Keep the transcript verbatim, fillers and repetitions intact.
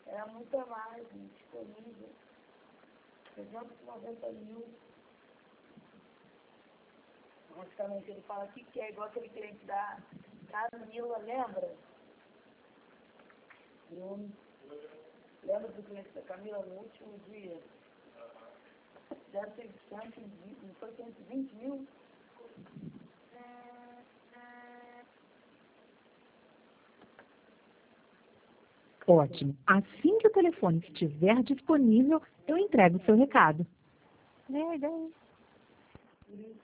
Era muita margem disponível. trezentos e noventa mil. Basicamente, ele fala aqui que é igual aquele cliente da Camila, lembra? Bruno. Lembra do cliente da Camila no último dia? Deve ter cento e vinte, não foi cento e vinte mil? Ótimo. Assim que o telefone estiver disponível, eu entrego o seu recado. Por isso